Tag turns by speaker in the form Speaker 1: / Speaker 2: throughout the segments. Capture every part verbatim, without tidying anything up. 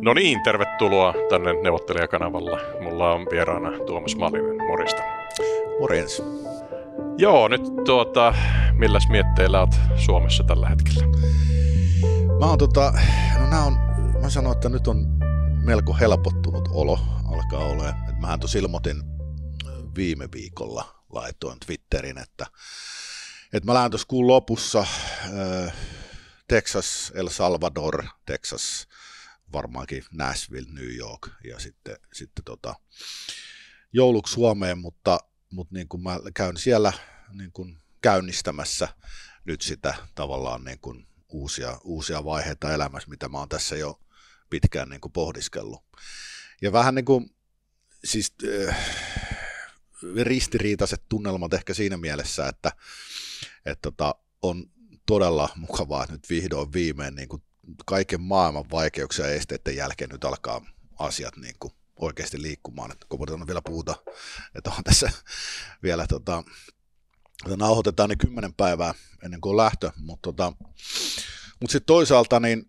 Speaker 1: No niin, tervetuloa tänne neuvottelijakanavalla. Mulla on vieraana Tuomas Malinen. Morjesta.
Speaker 2: Morjens.
Speaker 1: Joo, nyt tuota, milläs mietteillä olet Suomessa tällä hetkellä?
Speaker 2: Mä oon tota, no nää on, mä sanon, että nyt on melko helpottunut olo, alkaa olemaan. Et mähän tuossa ilmoitin viime viikolla, laitoin Twitterin, että, että mä lähden tuossa kuun lopussa äh, Texas, El Salvador, Texas, varmaankin Nashville, New York ja sitten, sitten tota, jouluksi Suomeen, mutta, mutta niin kuin mä käyn siellä niin kuin käynnistämässä nyt sitä tavallaan niin kuin uusia, uusia vaiheita elämässä, mitä mä oon tässä jo pitkään niin kuin pohdiskellut. Ja vähän niin kuin siis äh, ristiriitaiset tunnelmat ehkä siinä mielessä, että, että tota, on todella mukavaa, että nyt vihdoin viimein niin kuin kaiken maailman vaikeuksia ja esteiden jälkeen nyt alkaa asiat niin kuin oikeasti liikkumaan. Että kun vielä puhuta, että on tässä vielä, tota, nauhoitetaan niin kymmenen päivää ennen kuin on lähtö, mutta tota, mut sitten toisaalta niin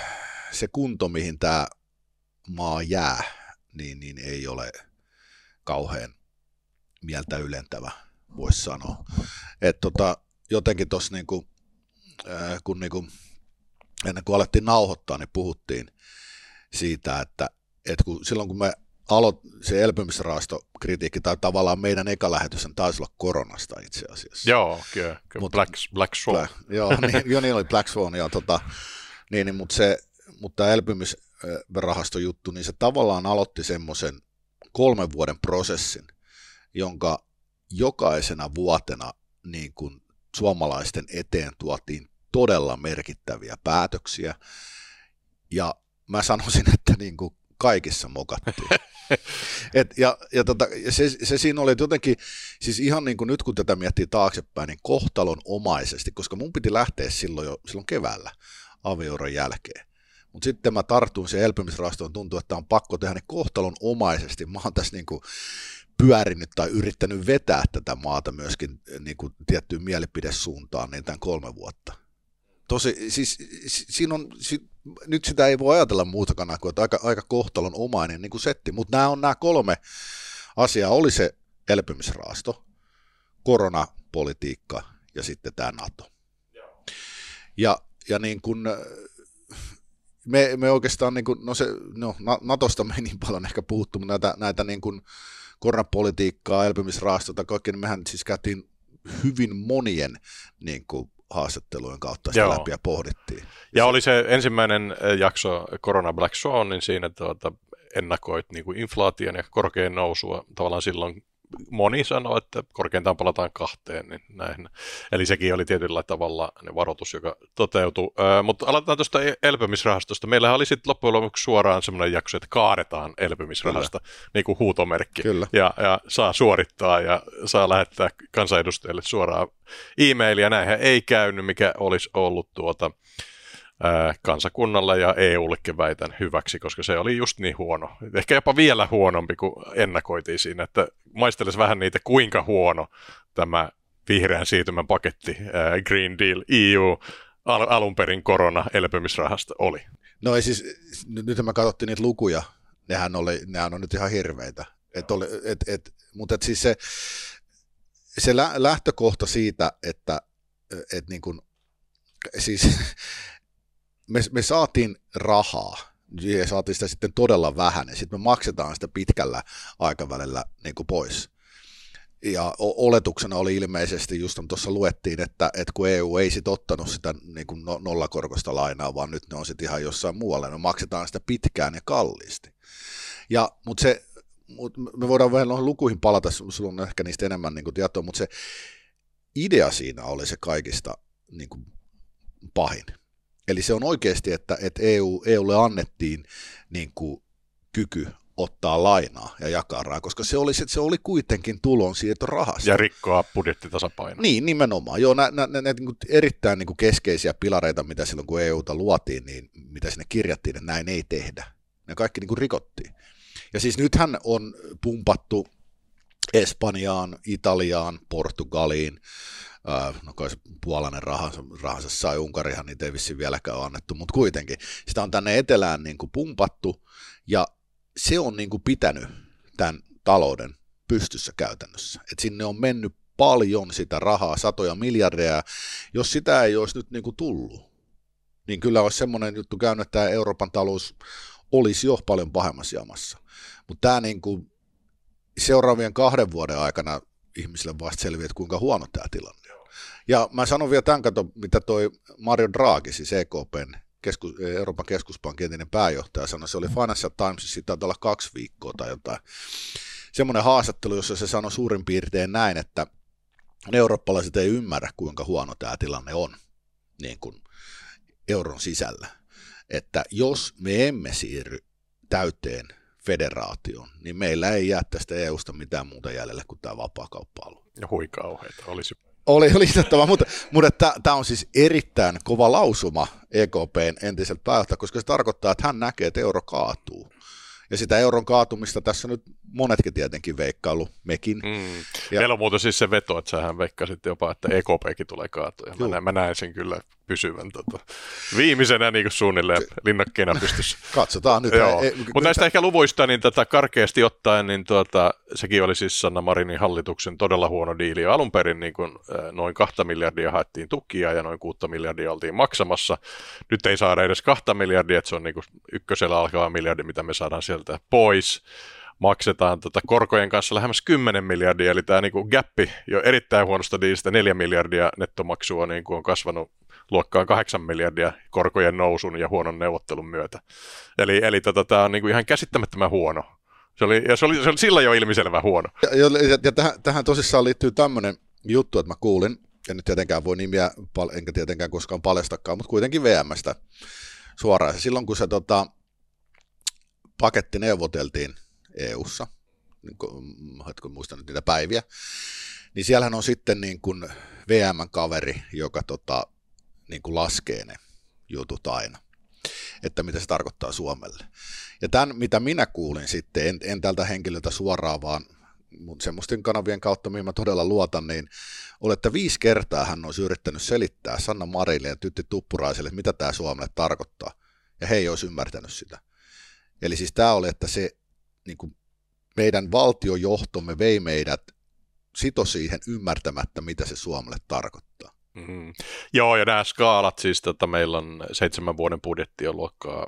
Speaker 2: se kunto, mihin tämä maa jää, niin, niin ei ole kauhean mieltä ylentävä, voisi sanoa. Että tota, jotenkin tuossa niinku, äh, kun niinku, ennen kuin alettiin nauhoittaa, niin puhuttiin siitä, että, että kun, silloin kun me aloit se elpymisrahastokritiikki, tai tavallaan meidän eka lähetys taisi olla koronasta itse asiassa.
Speaker 1: Joo, kyllä, kyllä. Black, Black Swan.
Speaker 2: Black, joo, niin, jo niin oli Black Swan, ja tota, niin, niin, mutta, se, mutta tämä elpymisrahastojuttu, niin se tavallaan aloitti semmoisen kolmen vuoden prosessin, jonka jokaisena vuotena niin kuin suomalaisten eteen tuotiin todella merkittäviä päätöksiä, ja mä sanoisin, että niin kuin kaikissa mokattiin. Et, ja ja, tota, ja se, se siinä oli jotenkin, siis ihan niin kuin nyt kun tätä miettii taaksepäin, niin kohtalonomaisesti, koska mun piti lähteä silloin jo silloin keväällä avioeron jälkeen. Mutta sitten mä tartuin siihen elpymisrahastoon, tuntuu, että on pakko tehdä ne kohtalonomaisesti. Mä oon tässä niin kuin pyörinyt tai yrittänyt vetää tätä maata myöskin niin kuin tiettyyn mielipidesuuntaan niin tämän kolme vuotta. Tosi, siis siinä on, si, nyt sitä ei voi ajatella muutakaan kuin, että aika, aika kohtalonomainen niin kuin setti, mutta nämä on nämä kolme asiaa, oli se elpymisrahasto, koronapolitiikka ja sitten tämä NATO. Ja, ja niin kuin me, me oikeastaan, niin kuin, no se, no NATOsta me ei niin paljon ehkä puhuttu, mutta näitä, näitä niin kuin koronapolitiikkaa, elpymisrahastota, kaikki, niin mehän siis käytiin hyvin monien niin kuin haastattelujen kautta sitä läpi ja pohdittiin.
Speaker 1: Ja oli se ensimmäinen jakso Corona Black Swan, niin siinä tuota, ennakoit niin kuin inflaation ja korkean nousua. Tavallaan silloin moni sanoi, että korkeintaan palataan kahteen. Niin näin. Eli sekin oli tietyllä tavalla varoitus, joka toteutui. Äh, mutta aloitetaan tuosta elpymisrahastosta. Meillähän oli sitten loppujen lopuksi suoraan semmoinen jakso, että kaadetaan elpymisrahasta, niin kuin huutomerkki.
Speaker 2: Kyllä.
Speaker 1: Ja, ja saa suorittaa ja saa lähettää kansanedustajille suoraan e-mailia. Näinhän ei käynyt, mikä olisi ollut tuota kansakunnalle ja E U:llekin väitän hyväksi, koska se oli just niin huono. Ehkä jopa vielä huonompi kuin ennakoitiin siinä, että maistelisi vähän niitä, kuinka huono tämä vihreän siirtymän paketti, Green Deal, E U, al- alun perin korona-elpymisrahasta oli.
Speaker 2: No ei siis, nyt me katsottiin niitä lukuja, nehän, oli, nehän on nyt ihan hirveitä. Et oli, et, et, mutta et siis se, se lähtökohta siitä, että et niin kun, siis Me, me saatiin rahaa, ja saatiin sitä sitten todella vähän, ja sitten me maksetaan sitä pitkällä aikavälillä niin kuin pois. Ja oletuksena oli ilmeisesti, just tuossa luettiin, että, että kun E U ei sitten ottanut sitä niin kuin nollakorkoista lainaa, vaan nyt ne on sitten ihan jossain muualla, me maksetaan sitä pitkään ja kalliisti. Ja, mutta se, me voidaan vähän noihin lukuihin palata, sulla on ehkä niistä enemmän niin kuin tietoa, mutta se idea siinä oli se kaikista niin kuin pahin. Eli se on oikeasti, että, että E U, E Ulle annettiin niin kuin, kyky ottaa lainaa ja jakaa rahaa, koska se oli, se oli kuitenkin tulonsiirtorahasta.
Speaker 1: Ja rikkoa budjettitasapainoa.
Speaker 2: Niin, nimenomaan. Joo, nä, nä, nä, nä, niin erittäin niin kuin keskeisiä pilareita, mitä silloin kun E Uta luotiin, niin mitä sinne kirjattiin, että näin ei tehdä. Ne kaikki niin kuin rikottiin. Ja siis nythän on pumpattu Espanjaan, Italiaan, Portugaliin, no kai se puolainen rahansa, rahansa sai, Unkarihan niitä ei vissiin vieläkään ole annettu, mutta kuitenkin sitä on tänne etelään niin kuin pumpattu, ja se on niin kuin pitänyt tämän talouden pystyssä käytännössä, että sinne on mennyt paljon sitä rahaa, satoja miljardeja, jos sitä ei olisi nyt niin kuin tullut, niin kyllä olisi semmoinen juttu käynyt, että tämä Euroopan talous olisi jo paljon pahemmassa jamassa, mutta tämä niin kuin seuraavien kahden vuoden aikana ihmisille vasta selviää, että kuinka huono tämä tilanne on. Ja mä sanon vielä tämän, kato, mitä toi Mario Draghi, siis E K P:n, keskus, Euroopan keskuspankin entinen pääjohtaja sanoi, se oli Financial Timesissa, siitä taitaa olla kaksi viikkoa tai jotain. Semmoinen haastattelu, jossa se sanoi suurin piirtein näin, että eurooppalaiset ei ymmärrä, kuinka huono tämä tilanne on niin kuin euron sisällä. Että jos me emme siirry täyteen federaation, niin meillä ei jää tästä E U:sta mitään muuta jäljelle kuin tämä vapaakauppa-alue.
Speaker 1: Ja hui kauheita, olisi.
Speaker 2: Oli lisättävä, mutta, mutta tämä on siis erittäin kova lausuma E K P:n entiseltä pääjohtajalta, koska se tarkoittaa, että hän näkee, että euro kaatuu. Ja sitä euron kaatumista tässä nyt monetkin tietenkin veikkailu, mekin.
Speaker 1: Mm.
Speaker 2: Ja
Speaker 1: meillä on muuten siis se veto, että sähän veikkasit jopa, että E K P:kin tulee kaatua. Mä näen, mä näen sen kyllä pysyvän tota, viimeisenä niin kuin suunnilleen linnakkeena pystyssä.
Speaker 2: Katsotaan nyt.
Speaker 1: Mutta näistä ehkä luvuista, niin tätä karkeasti ottaen, niin tuota, sekin oli siis Sanna Marinin hallituksen todella huono diili. Alun perin niin kuin, noin kahta miljardia haettiin tukia ja noin kuutta miljardia oltiin maksamassa. Nyt ei saada edes kahta miljardia, että se on niin kuin ykkösellä alkava miljardi, mitä me saadaan sieltä pois. Maksetaan tota korkojen kanssa lähemmäs kymmenen miljardia, eli tämä niinku gappi jo erittäin huonosta diilistä neljä miljardia nettomaksua niinku on kasvanut luokkaan kahdeksan miljardia korkojen nousun ja huonon neuvottelun myötä. Eli, eli tota, tämä on niinku ihan käsittämättömän huono. Se oli, ja se oli, se oli sillä jo ilmiselvä huono.
Speaker 2: Ja, ja, ja tähän, tähän tosissaan liittyy tämmöinen juttu, että mä kuulin, en nyt tietenkään voi nimiä, enkä tietenkään koskaan paljastakaan, mutta kuitenkin V M:stä suoraan. Silloin kun se tota, paketti neuvoteltiin E U:ssa, niin muistan nyt niitä päiviä, niin siellähän on sitten niin kuin V M-kaveri, joka tota, niin kuin laskee ne jutut aina, että mitä se tarkoittaa Suomelle. Ja tämän, mitä minä kuulin sitten, en, en tältä henkilöltä suoraan, vaan semmoisten kanavien kautta, mihin mä todella luotan, niin oli, että viisi kertaa hän olisi yrittänyt selittää Sanna Marille ja Tytti Tuppuraiselle, mitä tämä Suomelle tarkoittaa, ja he ei olisi ymmärtänyt sitä. Eli siis tämä oli, että se niin kuin meidän valtiojohtomme vei meidät sito siihen ymmärtämättä, mitä se Suomelle tarkoittaa.
Speaker 1: Mm-hmm. Joo, ja nämä skaalat, siis tota, meillä on seitsemän vuoden budjetti on luokkaa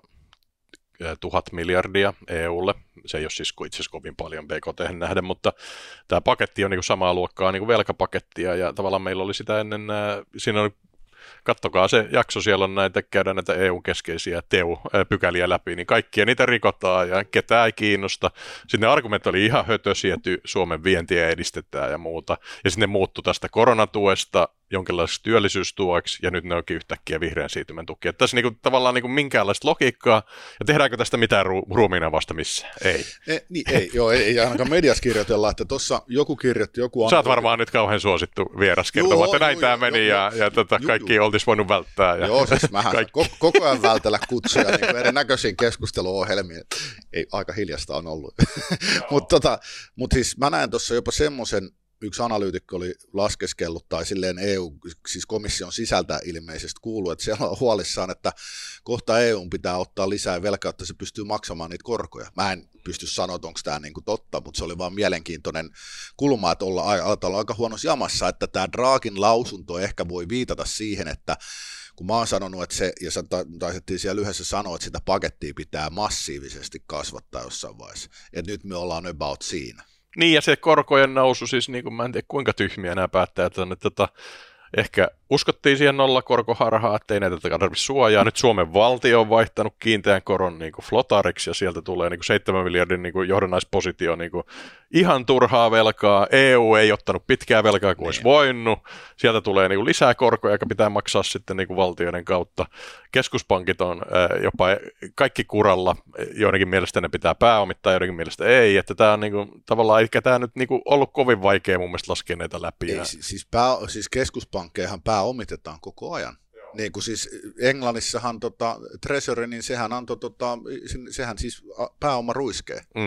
Speaker 1: tuhat miljardia E U:lle. Se ei ole siis itse asiassa kovin paljon B K T nähden, mutta tämä paketti on niin kuin samaa luokkaa niin kuin velkapakettia, ja tavallaan meillä oli sitä ennen, siinä oli kattokaa se jakso, siellä on näitä, käydään näitä E U-keskeisiä T E U-pykäliä läpi, niin kaikkia niitä rikotaan ja ketään ei kiinnosta. Sitten ne argumentit oli ihan hötösiä, että Suomen vientiä edistetään ja muuta. Ja sitten ne muuttui tästä koronatuesta jonkinlaiseksi työllisyystueksi, ja nyt ne onkin yhtäkkiä vihreän siirtymän tuki. Että tässä niinku, tavallaan niinku minkäänlaista logiikkaa, ja tehdäänkö tästä mitään ru- ruumiina vasta missä? Ei.
Speaker 2: E, niin, ei, joo, ei, ei ainakaan mediassa kirjoitella, että tuossa joku kirjoitti, joku...
Speaker 1: Sä oot varmaan nyt kauhean suosittu vieras kertomaan, että näin tämä meni, joo, ja, ja tota, kaikki oltaisiin voinut välttää. Ja
Speaker 2: joo, siis mähän koko, koko ajan vältellä kutsuja niin erinäköisiin keskusteluohjelmiin. Ei, aika hiljasta on ollut. Mutta tota, mut siis mä näen tuossa jopa semmoisen, yksi analyytikko oli laskeskellut, tai silleen E U, siis komission sisältä ilmeisesti kuuluu, että siellä on huolissaan, että kohta E U:n pitää ottaa lisää velkaa, että se pystyy maksamaan niitä korkoja. Mä en pysty sanoa, että onko tämä niinku totta, mutta se oli vaan mielenkiintoinen kulma, että olla, olla aika huonossa jamassa, että tämä Draghin lausunto ehkä voi viitata siihen, että kun mä oon sanonut, että se, ja taisettiin siellä yhdessä sanoa, että sitä pakettia pitää massiivisesti kasvattaa jossain vaiheessa, että nyt me ollaan about siinä.
Speaker 1: Niin, ja se korkojen nousu, siis niin kuin mä en tiedä kuinka tyhmiä nämä päättäjät on, että tota, ehkä uskottiin siihen nollakorkoharhaan, ettei näitä tarvitse suojaa. Nyt Suomen valtio on vaihtanut kiinteän koron niin kuin flotariksi, ja sieltä tulee niin kuin seitsemän miljardin niin kuin johdannaispositio niin kuin ihan turhaa velkaa. E U ei ottanut pitkää velkaa kuin olisi voinut. Sieltä tulee niin kuin lisää korkoja, joka pitää maksaa sitten niin kuin valtioiden kautta. Keskuspankit on äh, jopa kaikki kuralla. Joidenkin mielestä ne pitää pääomittaa, joidenkin mielestä ei. Että tämä on niin kuin, tavallaan, eikä tämä nyt niin kuin ollut kovin vaikea mun mielestä laskea näitä läpi.
Speaker 2: Ei, siis, pää, siis keskuspankkejahan pääomitetaan koko ajan. Niin kuin siis Englannissahan tota, Treasury, niin sehän antoi, tota, sehän siis pääoma ruiskee.
Speaker 1: Mm.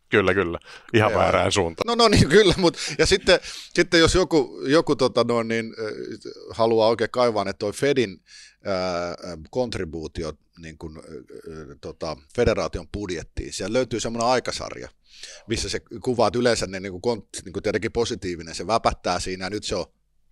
Speaker 1: Kyllä, kyllä. Ihan
Speaker 2: Joo.
Speaker 1: väärään suuntaan.
Speaker 2: No, no niin, kyllä, mutta ja sitten, sitten jos joku, joku tota noin, niin, äh, haluaa oikein kaivaa, että toi Fedin äh, kontribuutio niin kuin, äh, tota, federaation budjettiin, siellä löytyy semmoinen aikasarja, missä se kuvaat yleensä ne, niin kuin, niin kuin tietenkin positiivinen, se väpättää siinä, ja nyt se on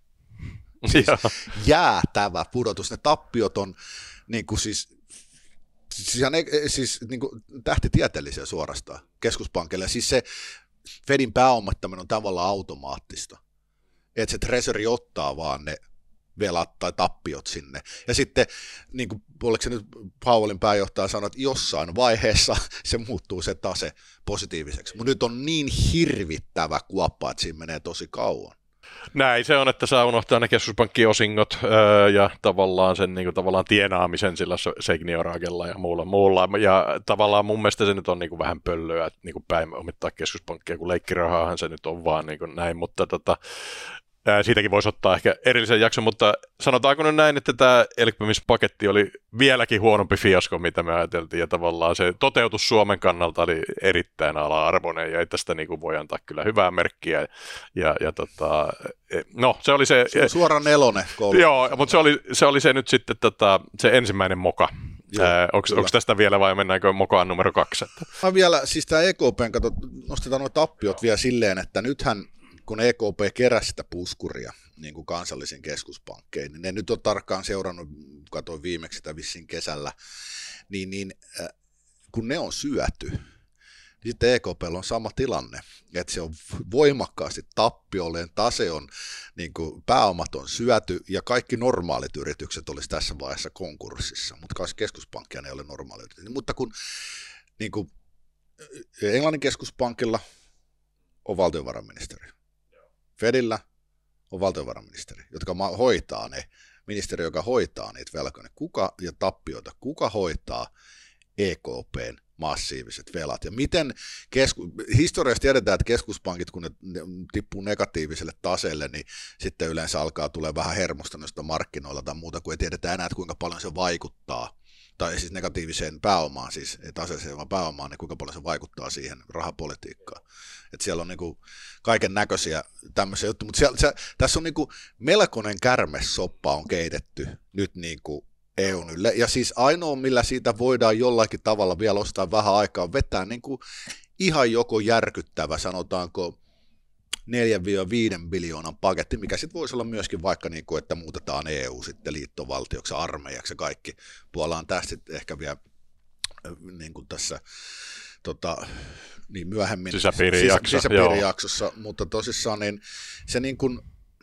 Speaker 2: siis jäätävä pudotus, ne tappiot on niin kuin siis Siis, siis niin kuin tähtitieteellisiä suorastaan keskuspankille. Siis se Fedin pääomittaminen on tavallaan automaattista. Että se treasury ottaa vaan ne velat tai tappiot sinne. Ja sitten, niin kuin, oliko se nyt Powellin pääjohtaja sanoi, että jossain vaiheessa se muuttuu se tase positiiviseksi. Mutta nyt on niin hirvittävä kuoppa, että siinä menee tosi kauan.
Speaker 1: Näin se on, että saa unohtaa ne keskuspankkiosingot öö, ja tavallaan sen niin kuin, tavallaan tienaamisen sillä Segnioragella ja muulla, muulla. Ja tavallaan mun mielestä se nyt on niin kuin, vähän pöllöä, että niin kuin päin omittaa keskuspankkia, kun leikkirahaahan se nyt on vaan niin kuin, näin, mutta tota, ää, siitäkin voisi ottaa ehkä erillisen jakson, mutta sanotaanko nyt näin, että tämä elpymispaketti oli vieläkin huonompi fiasko, mitä me ajateltiin, ja tavallaan se toteutus Suomen kannalta oli erittäin ala-arvoinen, ja ei tästä niin kuin, voi antaa kyllä hyvää merkkiä, ja, ja tota, no se oli se...
Speaker 2: Se on suora nelonen koulu.
Speaker 1: Joo, mutta se oli, se oli se nyt sitten tota, se ensimmäinen moka. Onko tästä vielä vai mennäänkö mokaan numero kaksi?
Speaker 2: Mä vielä, siis tämä E K P:n, kato, nostetaan nuo tappiot vielä silleen, että nythän kun E K P keräsi sitä puskuria niin kuin kansallisiin keskuspankkeihin, niin ne nyt on tarkkaan seurannut, katsoin viimeksi sitä vissiin kesällä, niin, niin äh, kun ne on syöty, niin sitten E K P:llä on sama tilanne, että se on voimakkaasti tappiollinen, tase on, niin kuin pääomat on syöty ja kaikki normaalit yritykset olisi tässä vaiheessa konkurssissa, mutta kaksi keskuspankkia ne ei ole normaalit yritykset. Mutta kun niin kuin Englannin keskuspankilla on valtiovarainministeri, Fedillä on valtiovarainministeri, jotka hoitaa ne, ministeri, joka hoitaa niitä velkoja, kuka ja tappioita, kuka hoitaa E K P:n massiiviset velat. Ja miten, kesku, historiassa tiedetään, että keskuspankit, kun ne, ne tippuu negatiiviselle taseelle, niin sitten yleensä alkaa tulla vähän hermostuneesta markkinoilla tai muuta, kun ei tiedetä enää, että kuinka paljon se vaikuttaa, tai siis negatiiviseen pääomaan, siis ei taseeseen vaan pääomaan, niin kuinka paljon se vaikuttaa siihen rahapolitiikkaan. Että siellä on niinku kaiken näköisiä tämmöisiä juttuja, mutta siellä, se, tässä on niinku melkoinen kärmessoppa on keitetty nyt niinku E U:n ylle, ja siis ainoa, millä siitä voidaan jollakin tavalla vielä ostaa vähän aikaa, vetää niinku ihan joko järkyttävä, sanotaanko neljä viisi biljoonan paketti, mikä sitten voisi olla myöskin vaikka, niinku, että muutetaan E U sitten liittovaltioksi, armeijaksi ja kaikki. Puolaan tästä ehkä vielä niin kuin tässä tota, niin myöhemmin
Speaker 1: sisäpiirijakso,
Speaker 2: sisäpiirijaksossa, mutta tosissaan niin se niin kuin,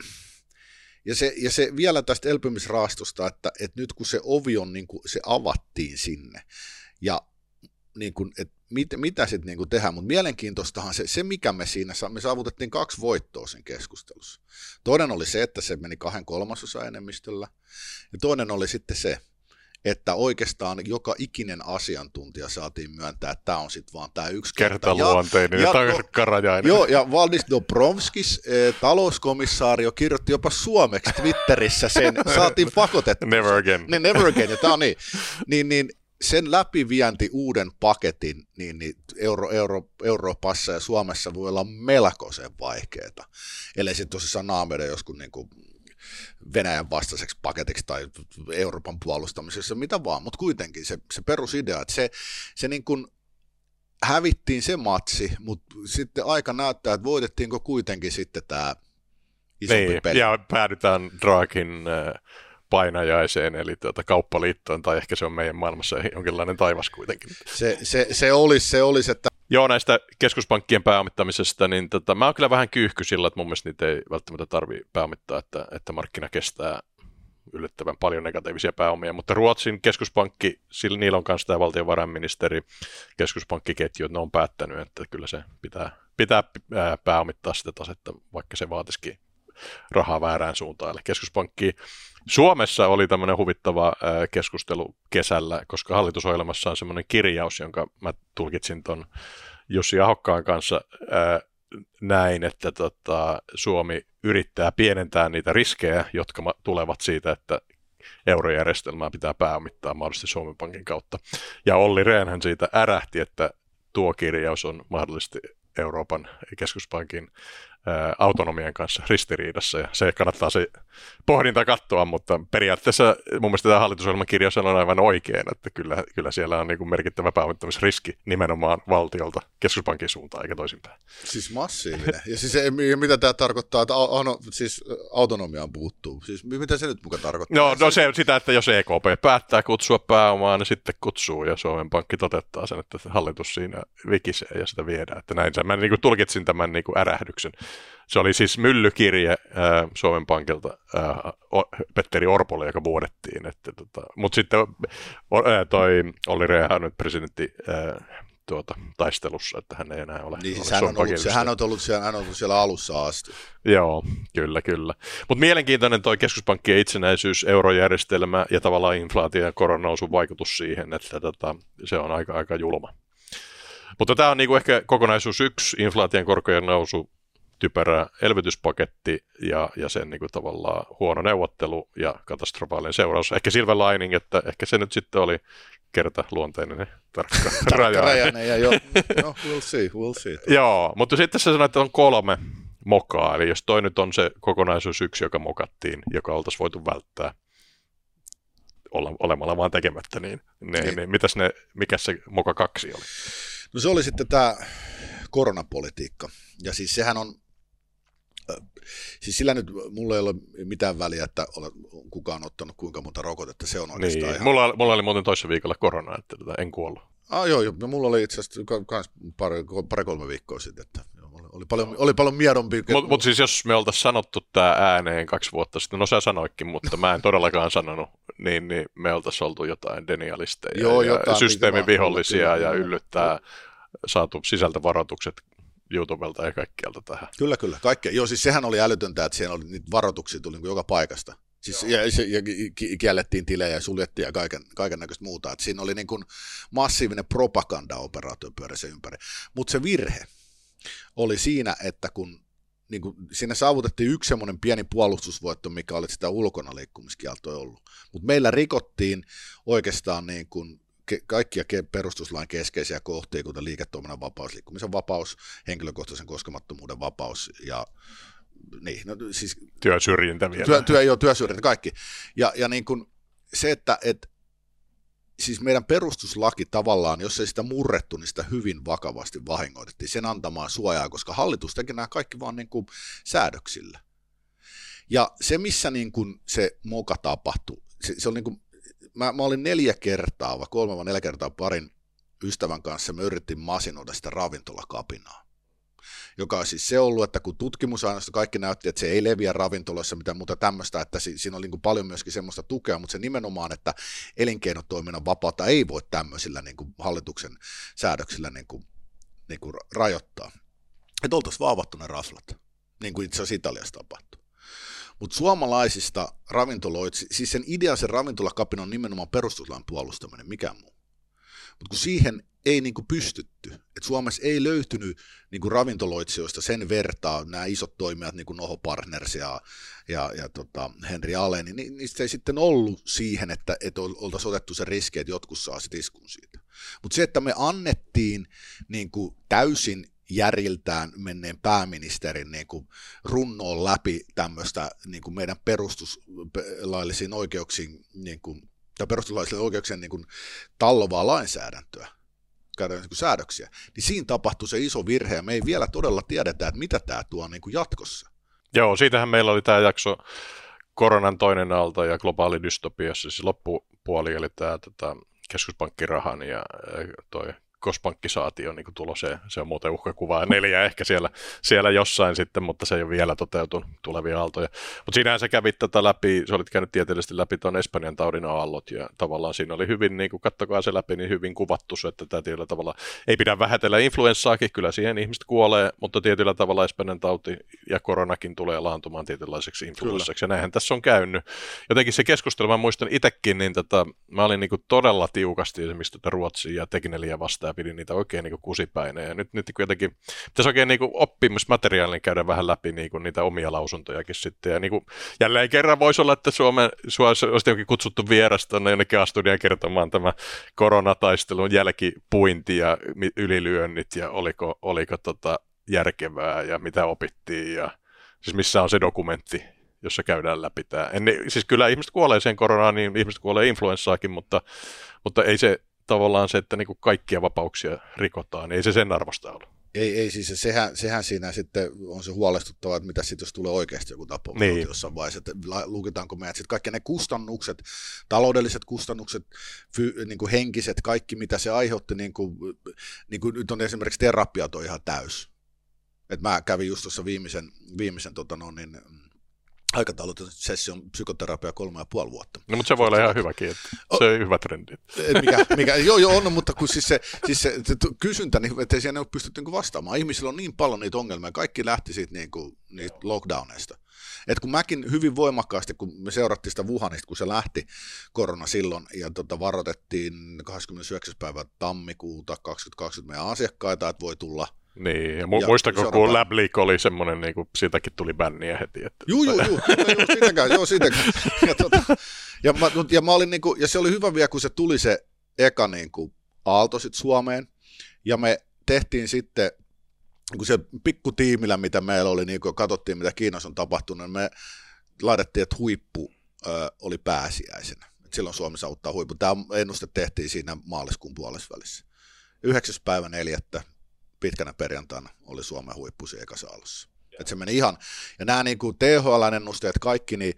Speaker 2: ja se, ja se vielä tästä elpymisraastosta, että, että nyt kun se ovi on, niin kuin, se avattiin sinne, ja niin kuin, että mit, mitä sitten niin kuin tehdään, mutta mielenkiintoistahan se, se, mikä me siinä, me saavutettiin kaksi voittoa sen keskustelussa. Toinen oli se, että se meni kahden kolmasosa enemmistöllä, ja toinen oli sitten se, että oikeastaan joka ikinen asiantuntija saatiin myöntää, että tämä on sitten vaan tämä yksi
Speaker 1: kertaluonteinen ja, ja takarajainen.
Speaker 2: Joo, ja Valdis Dombrovskis, eh, talouskomissaari, kirjoitti jopa suomeksi Twitterissä sen, saatiin pakotettua.
Speaker 1: Never again.
Speaker 2: Ne, never again, ja tämä on niin. niin, niin sen läpivienti uuden paketin niin, niin Euro, Euro, Euroopassa ja Suomessa voi olla melkoisen vaikeaa, ellei sitten tosissaan naamioida joskus niin kuin Venäjän vastaiseksi paketiksi tai Euroopan puolustamisessa, mitä vaan, mutta kuitenkin se, se perusidea, että se, se niin kuin hävittiin se matsi, mutta sitten aika näyttää, että voitettiinko kuitenkin sitten tämä isompi
Speaker 1: niin,
Speaker 2: peli.
Speaker 1: Ja päädytään Draghin painajaiseen, eli tuota kauppaliittoon, tai ehkä se on meidän maailmassa jonkinlainen taivas kuitenkin.
Speaker 2: Se, se, se olisi, se olisi, että
Speaker 1: Joo, näistä keskuspankkien pääomittamisesta, niin tota, mä oon kyllä vähän kyyhky sillä, että mun mielestä niitä ei välttämättä tarvitse pääomittaa, että, että markkina kestää yllättävän paljon negatiivisia pääomia, mutta Ruotsin keskuspankki, sillä niillä on kanssa tämä valtiovarainministeri, keskuspankkiketju, että ne on päättänyt, että kyllä se pitää, pitää pääomittaa sitä tasetta, vaikka se vaatisikin rahaa väärään suuntaan. Eli keskuspankki Suomessa oli tämmöinen huvittava keskustelu kesällä, koska hallitusohjelmassa on semmoinen kirjaus, jonka mä tulkitsin ton Jussi Ahokkaan kanssa näin, että tota, Suomi yrittää pienentää niitä riskejä, jotka tulevat siitä, että eurojärjestelmää pitää pääomittaa mahdollisesti Suomen Pankin kautta. Ja Olli Rehnhän siitä ärähti, että tuo kirjaus on mahdollisesti Euroopan keskuspankin ää, autonomian kanssa ristiriidassa, ja se kannattaa se pohdinta katsoa, mutta periaatteessa mun mielestä tämä hallitusohjelman kirjaus on aivan oikein, että kyllä, kyllä siellä on niin kuin merkittävä pääomittamisriski nimenomaan valtiolta keskuspankin suuntaan, eikä toisinpäin.
Speaker 2: Siis massiivinen. Ja siis ei, mitä tämä tarkoittaa, että ano, siis autonomiaan puuttuu? Siis mitä se nyt muka tarkoittaa?
Speaker 1: No, no se sitä, että jos E K P päättää kutsua pääomaa, niin sitten kutsuu, ja Suomen Pankki toteuttaa sen, että hallitus siinä vikisee ja sitä viedään. Että näin mä niin kuin tulkitsin tämän niin kuin ärähdyksen. Se oli siis myllykirje äh, Suomen Pankilta äh, Petteri Orpolle, joka vuodettiin. Että, tota, mutta sitten äh, toi Olli Rehn on nyt presidentti äh, tuota, taistelussa, että hän ei enää ole.
Speaker 2: Niin
Speaker 1: ole
Speaker 2: siis hän, on ollut, se, hän, on ollut siellä, hän on ollut siellä alussa asti.
Speaker 1: Joo, kyllä, kyllä. Mutta mielenkiintoinen toi keskuspankkien itsenäisyys, eurojärjestelmä ja tavallaan inflaatio ja koronannousun vaikutus siihen, että tota, se on aika, aika julma. Mutta tämä on niinku ehkä kokonaisuus yksi, inflaation korkojen nousu, typerä elvytyspaketti ja, ja sen niinku tavallaan huono neuvottelu ja katastrofaalinen seuraus. Ehkä silver lining, että ehkä se nyt sitten oli kertaluonteinen tarkka rajainen.
Speaker 2: Ja jo, no, we'll see, we'll see.
Speaker 1: Joo, mutta sitten se sanoi, että on kolme mokaa, eli jos toi nyt on se kokonaisuus yksi, joka mokattiin, joka oltaisiin voitu välttää olla, olemalla vaan tekemättä, niin, ne, niin. niin mitäs ne, mikä se moka kaksi oli?
Speaker 2: No se oli sitten tämä koronapolitiikka, ja siis sehän on, siis sillä nyt mulla ei ole mitään väliä, että ole kukaan ottanut kuinka monta rokotetta, se on oikeastaan
Speaker 1: niin.
Speaker 2: ihan...
Speaker 1: Mulla, mulla oli muuten toissa viikolla korona, että en kuollut.
Speaker 2: Ah joo, joo, mulla oli itse asiassa pari, pari kolme viikkoa sitten, että oli paljon, oli paljon miedompi.
Speaker 1: Mutta mut siis jos me oltaisiin sanottu tämä ääneen kaksi vuotta sitten, no sä sanoikin, mutta mä en todellakaan sanonut, niin, niin me oltaisiin oltu jotain denialisteja joo, ja jotain, systeemin vihollisia ja yllyttää saatu sisältövaroitukset YouTubelta ja kaikkialta tähän.
Speaker 2: Kyllä, kyllä. Kaikkea. Joo, siis sehän oli älytöntä, että siellä oli niitä varoituksia tuli niin kuin joka paikasta. Siis, ja, ja kiellettiin tilejä ja suljettiin ja kaiken, kaiken näköistä muuta. Että siinä oli niin kuin massiivinen propagandaoperaatio pyörässä ympäri. Mutta se virhe oli siinä, että kun niin kuin, siinä saavutettiin yksi semmoinen pieni puolustusvoitto, mikä oli sitä ulkona liikkumiskieltoa ollut. Mutta meillä rikottiin oikeastaan niin kuin kaikkia perustuslain keskeisiä kohtia, kuten liiketoiminnan vapaus, liikkumisen vapaus, henkilökohtaisen koskemattomuuden vapaus ja niin, no, siis,
Speaker 1: työsyrjintä vielä.
Speaker 2: Työ, työ, joo, työsyrjintä, kaikki. Ja, ja niin kuin se, että et, siis meidän perustuslaki tavallaan, jos ei sitä murrettu, niin sitä hyvin vakavasti vahingoitettiin sen antamaan suojaa, koska hallitus teki nämä kaikki vaan niin kuin säädöksillä. Ja se, missä niin kuin se moka tapahtui, se, se on niin kuin Mä, mä olin neljä kertaa, vai kolme vai neljä kertaa parin ystävän kanssa, me yritin masinoida sitä ravintolakapinaa. Joka on siis se ollut, että kun tutkimusaineisto kaikki näytti, että se ei leviä ravintoloissa mitään muuta tämmöistä, että si, siinä on niin kuin paljon myöskin semmoista tukea, mutta se nimenomaan, että elinkeinotoiminnan vapautta ei voi tämmöisillä niin kuin hallituksen säädöksillä niin kuin, niin kuin rajoittaa. Että oltaisiin vaan avattu ne raflat, niin kuin itse asiassa Italiassa tapahtui. Mutta suomalaisista ravintoloista, siis sen idean sen ravintolakapin on nimenomaan perustuslain puolustaminen, mikään muu. Mutta kun siihen ei niinku pystytty, että Suomessa ei löytynyt niinku ravintoloitsijoista sen vertaa, nämä isot toimijat, niin kuin Noho Partners ja, ja, ja tota Henri Alén, niin niistä ei sitten ollut siihen, että, että oltaisiin otettu se riski, että jotkut saa sitten iskun siitä. Mutta se, että me annettiin niinku täysin järiltään menneen pääministerin niin kuin runnoon läpi tämmöistä niin kuin meidän perustuslaillisiin oikeuksiin, niin kuin, tai perustuslaillisiin oikeuksien niin kuin tallovaa lainsäädäntöä, käydään niin kuin säädöksiä, niin siinä tapahtui se iso virhe, ja me ei vielä todella tiedetä, että mitä tämä tuo niin kuin jatkossa.
Speaker 1: Joo, siitähän meillä oli tämä jakso koronan toinen aalto ja globaali dystopiassa, siis loppupuoli, eli tämä tota, keskuspankkirahan ja toi kospankkisaatio niin tulo, se, se on muuten uhkakuvaa neljä ehkä siellä, siellä jossain sitten, mutta se ei ole vielä toteutunut tulevia aaltoja. Mutta siinähän se kävi tätä läpi, se olit käynyt tieteellisesti läpi tuon Espanjan taudin aallot, ja tavallaan siinä oli hyvin, niin kuin kattokaa se läpi, niin hyvin kuvattu se, että tämä tietyllä tavalla ei pidä vähätellä influenssaakin, kyllä siihen ihmiset kuolee, mutta tietyllä tavalla Espanjan tauti ja koronakin tulee laantumaan tietynlaiseksi influenssaksi, ja näinhän tässä on käynyt. Jotenkin se keskustelu, mä muistan itsekin, niin tätä, mä olin niin kuin todella tiukasti esimerkiksi tätä Ruotsia ja Tegnelliä vastaan, ja pidin niitä oikein niin kuin kusipäineen. Ja nyt, nyt jotenkin pitäisi oikein niin kuin oppimismateriaalin käydä vähän läpi niin kuin niitä omia lausuntojakin sitten. Ja niin kuin, jälleen kerran voisi olla, että Suomen, Suomessa olisi jokin kutsuttu vieras tuonne jonnekin A-studiaan kertomaan tämä koronataistelun jälkipuinti ja ylilyönnit ja oliko, oliko tota järkevää ja mitä opittiin ja siis missä on se dokumentti, jossa käydään läpi tämä. En, siis kyllä ihmiset kuolee sen koronaan, niin ihmiset kuolee influenssaakin, mutta, mutta ei se tavallaan se, että niinku kaikkia vapauksia rikotaan, niin ei se sen arvosta ole.
Speaker 2: Ei, ei siis sehän, sehän siinä sitten on se huolestuttavaa, että mitä sitten jos tulee oikeasti joku tapaus
Speaker 1: niin.
Speaker 2: jossain vaiheessa, että lukitaanko meidät sitten kaikki ne kustannukset, taloudelliset kustannukset, fy, niin kuin henkiset, kaikki mitä se aiheutti, niin kuin, niin kuin nyt on esimerkiksi terapiat on ihan täys. Et mä kävin just tuossa viimeisen, viimeisen tota no, niin, aikataulutetun session psykoterapia kolme ja puoli vuotta.
Speaker 1: No, mutta se voi olla ihan hyväkin, että se on hyvä trendi.
Speaker 2: Mikä, mikä, joo, joo, on, mutta kun siis se, siis se, se kysyntä, niin ettei siihen ole pystytty niin vastaamaan. Ihmisillä on niin paljon niitä ongelmia, kaikki lähti siitä niin kuin, niitä lockdowneista. Et kun mäkin hyvin voimakkaasti, kun me seurattiin sitä Wuhanista, kun se lähti korona silloin, ja tota, varoitettiin kahdeskymmenesyhdeksäs päivä tammikuuta kaksituhattakaksikymmentä meidän asiakkaita, että voi tulla.
Speaker 1: Niin, ja, mu- ja muistako, kun Lab Leak oli semmoinen, niin kuin siitäkin tuli bänniä heti. Että...
Speaker 2: Juu, juu, juu, joo, siitäkään, joo, siitäkään. Ja, tota, ja, mä, ja, mä olin, niin kuin, ja se oli hyvä vielä, kun se tuli se eka niin kuin, aalto sit Suomeen, ja me tehtiin sitten, kun se pikkutiimillä, mitä meillä oli, niin kun katsottiin, mitä Kiinassa on tapahtunut, niin me laitettiin, että huippu ö, oli pääsiäisenä. Et silloin Suomi saavuttaa huippu. Tämä ennuste tehtiin siinä maaliskuun puolesvälissä. Yhdeksäs päivä neljättä. Pitkänä perjantaina oli Suomen huippu siinä ekassa aallossa. Et se meni ihan, ja nämä niin kuin T H L-ennusteet kaikki, niin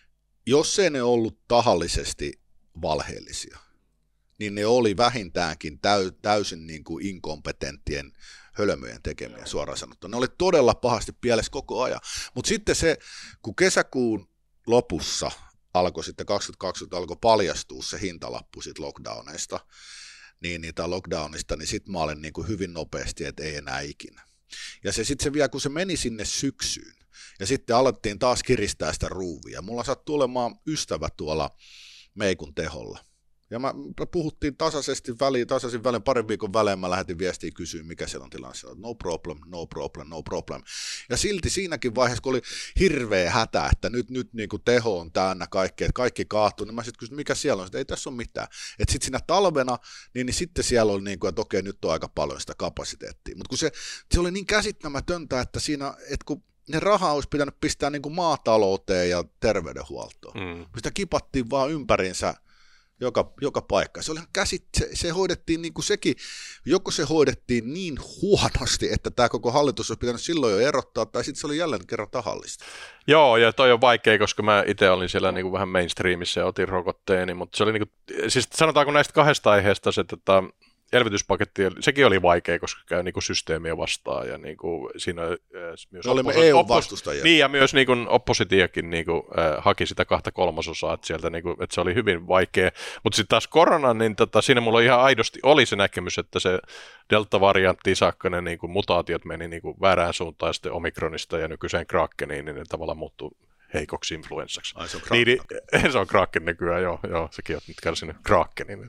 Speaker 2: jos ei ne ollut tahallisesti valheellisia, niin ne oli vähintäänkin täy, täysin niin kuin inkompetenttien hölmöjen tekemiä suoraan sanottuna. Ne oli todella pahasti pielessä koko ajan. Mutta sitten se, kun kesäkuun lopussa alkoi sitten kaksituhattakaksikymmentä alkoi paljastua se hintalappu siitä lockdowneista, niin niitä lockdownista, niin sitten mä olin niin kuin hyvin nopeasti, että ei enää ikinä. Ja se sitten se vielä, kun se meni sinne syksyyn, ja sitten alettiin taas kiristää sitä ruuvia. Mulla sattui olemaan ystävä tuolla Meikun teholla. Ja mä puhuttiin tasaisesti väliin, tasaisin väliin, parin viikon välein mä lähetin viestiä kysyä, mikä siellä on tilanne. No problem, no problem, no problem. Ja silti siinäkin vaiheessa, kun oli hirveä hätä, että nyt, nyt niin kuin teho on täynnä kaikkea, että kaikki kaatuu, niin mä sitten kysyin, mikä siellä on, että ei tässä ole mitään. Että sitten siinä talvena, niin, niin sitten siellä oli niin kuin, että okei, nyt on aika paljon sitä kapasiteettia. Mutta kun se, se oli niin käsittämätöntä, että siinä, että kun ne rahaa olisi pitänyt pistää niin kuin maatalouteen ja terveydenhuoltoon. Mm. Sitä kipattiin vaan ympäriinsä Joka, joka paikka. Se, oli käsit, se, se hoidettiin niin kuin sekin, joko se hoidettiin niin huonosti, että tämä koko hallitus olisi pitänyt silloin jo erottaa, tai sitten se oli jälleen kerran tahallista.
Speaker 1: Joo, ja toi on vaikea, koska mä itse olin siellä niin kuin vähän mainstreamissa ja otin rokotteeni, mutta se oli niin kuin, siis sanotaanko näistä kahdesta aiheesta se, että elvytyspaketti, sekin oli vaikea, koska käy niin kuin systeemiä vastaan ja niin kuin siinä myös
Speaker 2: olimme E U-vastustajia.
Speaker 1: Niin, ja myös niin kuin oppositiokin niin kuin, äh, haki sitä kahta kolmasosaa, että, sieltä, niin kuin, että se oli hyvin vaikea. Mutta sitten taas korona, niin tota, siinä mulla ihan aidosti oli se näkemys, että se delta-variantti saakka ne niin kuin mutaatiot meni niin kuin väärään suuntaan, ja sitten omikronista ja nykyiseen Krakeniin, niin ne tavallaan muuttuu heikoksi influenssaksi.
Speaker 2: Ai, se on
Speaker 1: Kraken. Niin, se on Kraken nykyään, joo. joo sekin on nyt kärsinyt Krakenin.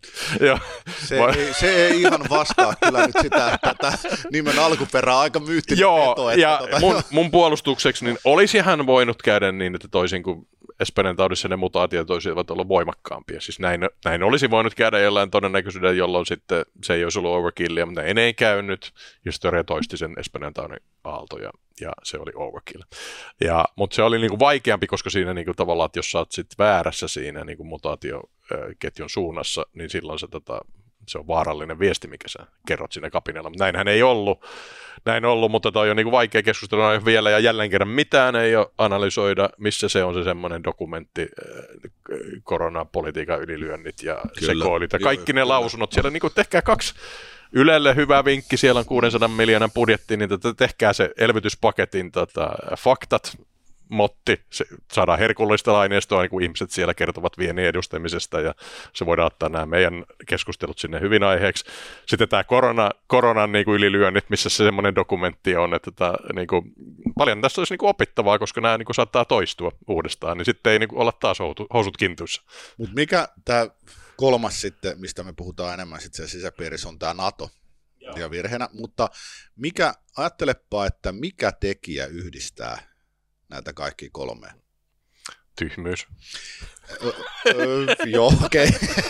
Speaker 2: Se, ei, se ei ihan vastaa kyllä nyt sitä, että tämä nimen alkuperä on aika myyttinen
Speaker 1: joo,
Speaker 2: veto.
Speaker 1: Ja
Speaker 2: tota...
Speaker 1: mun, mun puolustukseksi, niin olisi hän voinut käydä niin, että toisin kuin Espanjan taudissa ne mutaatiot olisivat olleet voimakkaampia. Siis näin, näin olisi voinut käydä jollain todennäköisyydellä, jolloin sitten se ei olisi ollut overkillia, mutta näin ei käynyt. Historia toisti sen Espanjan taudin aalto ja, ja se oli overkill. Ja, mutta se oli niinku vaikeampi, koska siinä niinku tavallaan, että jos sä oot sit väärässä siinä niinku mutaatioketjun suunnassa, niin silloin se, tota, se on vaarallinen viesti, mikä sä kerrot siinä kapinalla. Mutta näinhän ei ollut. Näin ollut, mutta toi on niin kuin vaikea keskustella vielä, ja jälleen kerran mitään ei ole analysoida, missä se on se semmoinen dokumentti, koronapolitiikan ylilyönnit ja kyllä, sekoilit ja kaikki ne lausunnot siellä, niin kuin tehkää kaksi Ylelle hyvä vinkki, siellä on kuusisataa miljoonan budjetti, niin tota, tehkää se elvytyspaketin tota, faktat, motti, se, saadaan herkullista aineistoa, niin kuin ihmiset siellä kertovat viennin edustamisesta, ja se voidaan ottaa nämä meidän keskustelut sinne hyvin aiheeksi. Sitten tämä korona, koronan niin kuin ylilyönnit, missä se semmoinen dokumentti on, että tämä, niin kuin, paljon tässä olisi niin kuin opittavaa, koska nämä niin kuin saattaa toistua uudestaan, niin sitten ei niin kuin olla taas housut kintuissa.
Speaker 2: Mutta mikä tämä kolmas sitten, mistä me puhutaan enemmän sitten se sisäpiirissä, on tämä NATO. ja virheenä, mutta mikä, ajattelepa, että mikä tekijä yhdistää näitä kaikki kolmea?
Speaker 1: Tyhmyys.
Speaker 2: Joo, okei.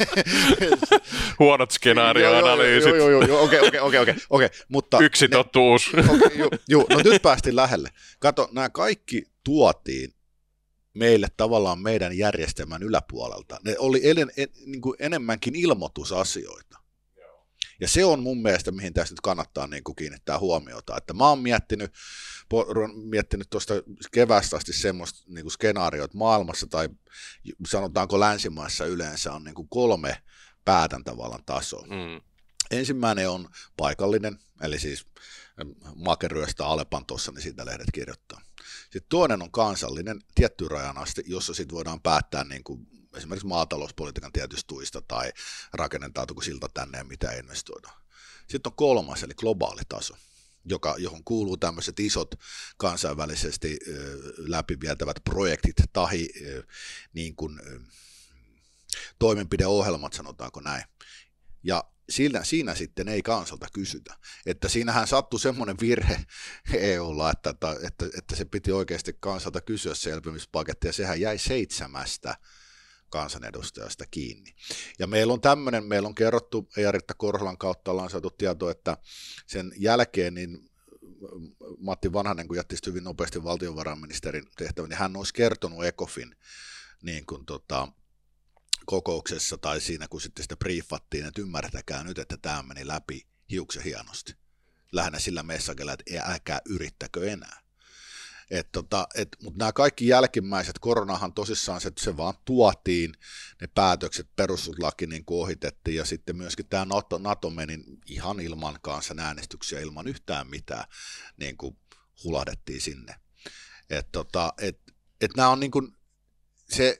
Speaker 1: Huonot skenaarioanalyysit.
Speaker 2: Joo, joo, joo, okei, okei, okei, okei, okei, mutta...
Speaker 1: Yksi totuus.
Speaker 2: Okay, joo, joo, no nyt päästiin lähelle. Kato, nämä kaikki tuotiin meille tavallaan meidän järjestelmän yläpuolelta. Ne oli en, en, niin kuin enemmänkin ilmoitusasioita. Ja se on mun mielestä, mihin tässä nyt kannattaa niin kuin kiinnittää huomiota. Että mä oon miettinyt, miettinyt tuosta keväästä asti semmoista niin kuin skenaarioita maailmassa, tai sanotaanko länsimaissa yleensä on niin kuin kolme päätäntävallan tasoa. Mm. Ensimmäinen on paikallinen, eli siis Make ryöstää Alepan tuossa, niin siitä lehdet kirjoittaa. Sitten toinen on kansallinen tiettyyn rajan asti, jossa sitten voidaan päättää niin kuin esimerkiksi maatalouspolitiikan tietystä tuista tai rakennetaanko silta tänne ja mitä investoidaan. Sitten on kolmas, eli globaali taso, joka, johon kuuluu tämmöiset isot kansainvälisesti ö, läpivietävät projektit tai ö, niin kuin, ö, toimenpideohjelmat, sanotaanko näin. Ja siinä, siinä sitten ei kansalta kysytä. Että siinähän sattui semmoinen virhe E U:lla, että, että, että, että se piti oikeasti kansalta kysyä se elpymispaketti, ja sehän jäi seitsemästä kansanedustajasta kiinni. Ja meillä on tämmöinen, meillä on kerrottu, Eija-Riitta Korholan kautta ollaan saatu tieto, että sen jälkeen niin Matti Vanhanen, kun jätti hyvin nopeasti valtiovarainministerin tehtävän, niin hän olisi kertonut ECOFIN niin kuin tota, kokouksessa tai siinä, kun sitten sitä briefattiin, että ymmärtäkää nyt, että tämä meni läpi hiuksen hienosti. Lähinnä sillä messagella, että älkää yrittäkö enää. Et tota, et, mutta nämä kaikki jälkimmäiset, koronahan tosissaan se, se vaan tuotiin, ne päätökset, perustuslaki niin kuin ohitettiin, ja sitten myöskin tämä NATO, NATO meni ihan ilman kansanäänestyksiä, ilman yhtään mitään, niin kuin hulahdettiin sinne. Et tota, et, et nämä on niin kuin se,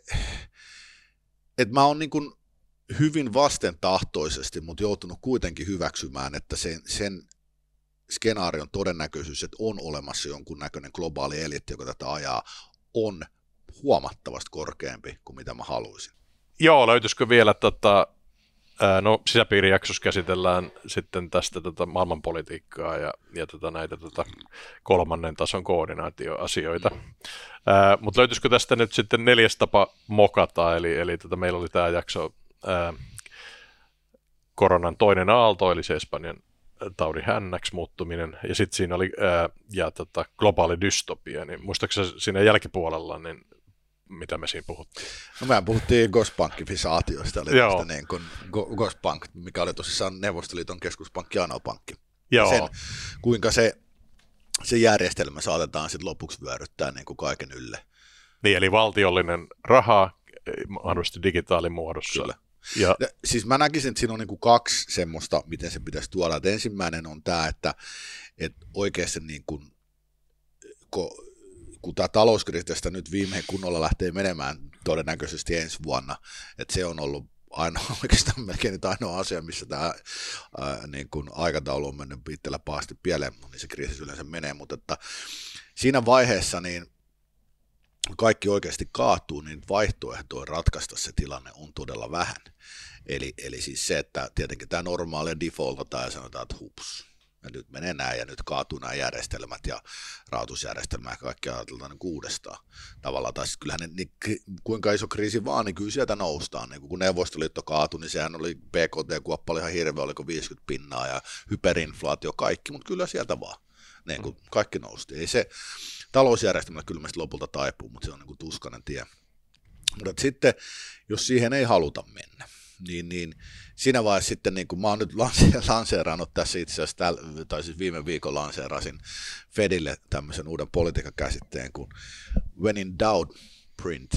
Speaker 2: että mä oon niin kuin hyvin vastentahtoisesti, mutta joutunut kuitenkin hyväksymään, että sen, sen skenaarion todennäköisyys, että on olemassa jonkunnäköinen globaali eliitti, joka tätä ajaa, on huomattavasti korkeampi kuin mitä mä haluaisin.
Speaker 1: Joo, löytyisikö vielä, tota, no sisäpiirijaksossa käsitellään sitten tästä tota, maailmanpolitiikkaa ja, ja tota, näitä tota, kolmannen tason koordinaatioasioita. Mm. Ää, mutta löytyisikö tästä nyt sitten neljäs tapa mokata, eli, eli tota, meillä oli tämä jakso ää, koronan toinen aalto, eli se Espanjan taudin hännäksi muuttuminen, ja sitten siinä oli ää, ja, tota, globaali dystopia, niin muistaakseni siinä jälkipuolella, niin mitä me siinä puhuttiin?
Speaker 2: No mehän puhuttiin Gospankkifisaatioista, eli tästä niin kuin Gospank, mikä oli tosissaan Neuvostoliiton keskuspankki ja Anopankki. Joo. Sen, kuinka se, se järjestelmä saatetaan sitten lopuksi vyöryttää niin kuin kaiken ylle.
Speaker 1: Niin, eli valtiollinen raha, mahdollisesti digitaalimuodossa. Kyllä. Ja.
Speaker 2: Siis mä näkisin, että siinä on niin kuin kaksi semmoista, miten se pitäisi tuoda. Et ensimmäinen on tämä, että, että oikeasti niin kuin, kun, kun tämä talouskriisistä nyt viimein kunnolla lähtee menemään todennäköisesti ensi vuonna, että se on ollut ainoa, oikeastaan melkein nyt ainoa asia, missä tämä ää, niin kuin aikataulu on mennyt itsellä pahasti pieleen, niin se kriisi yleensä menee, mutta että siinä vaiheessa niin kaikki oikeasti kaatuu, niin vaihtoehtoja ratkaista se tilanne on todella vähän. Eli, eli siis se, että tietenkin tämä normaali defaultataan ja sanotaan, että hups, ja nyt menee näin, ja nyt kaatuu nämä järjestelmät ja rahoitusjärjestelmä ja kaikki ajatellaan niin uudestaan tavallaan. Tai siis kyllähän ne, niin, kuinka iso kriisi vaan, niin kyllä sieltä noustaan. Niin kun Neuvostoliitto kaatui, niin sehän oli B K T-kuoppa oli ihan hirveä, oliko viisikymmentä pinnaa ja hyperinflaatio kaikki, mutta kyllä sieltä vaan. Niin kuin kaikki nousti. Ei se talousjärjestelmä kyllä meistä lopulta taipuu, mutta se on niin kuin tuskainen tie. Mutta sitten, jos siihen ei haluta mennä, niin, niin siinä vaiheessa sitten, niin kuin mä oon nyt lanseerannut tässä itse asiassa, täl, tai siis viime viikon lanseerasin Fedille tämmöisen uuden politiikan käsitteen kuin when in doubt, print.